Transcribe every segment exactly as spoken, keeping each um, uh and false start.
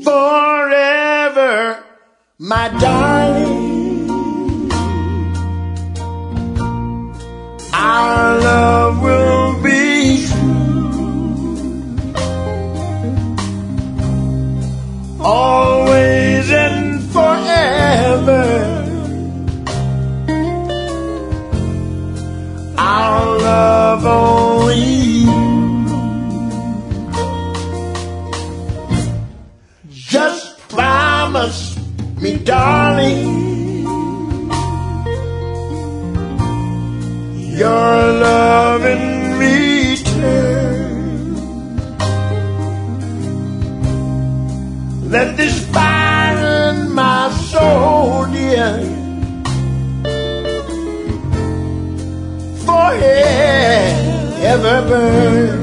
forever, my darling. Our love will be true, always and forever. Our love only you. Just promise me, darling, your love in return. Let this fire in my soul, dear, forever burn.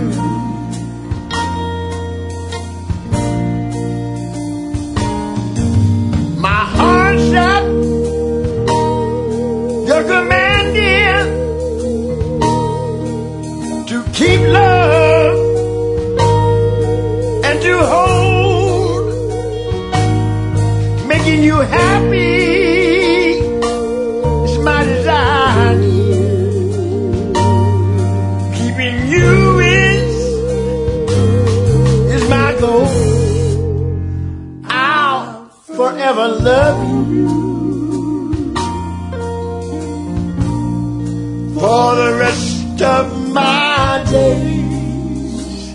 My heart's at your commanding to keep love and to hold, making you happy is my desire. Keeping you is is my goal. I'll forever love you for the rest of my days.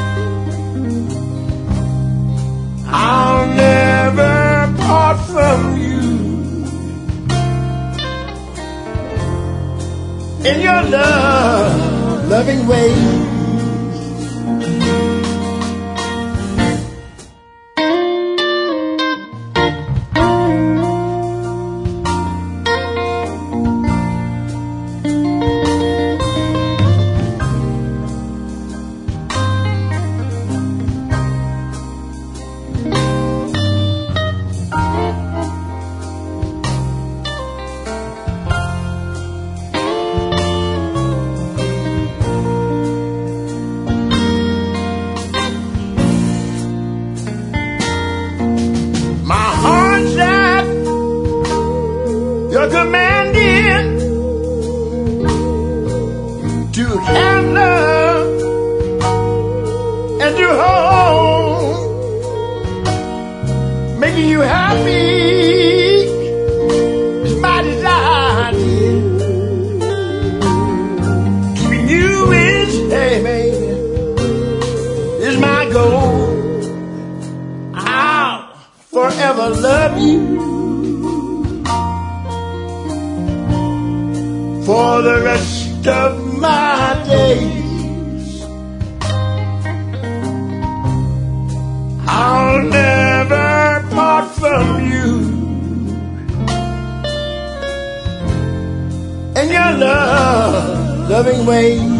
I'll never part from you. In your love, loving ways. You're commanding to have love and to hold, making you happy is my desire, dear. Keeping you is, hey baby, is my goal. I'll forever love you for the rest of my days. I'll never part from you and your love, loving ways.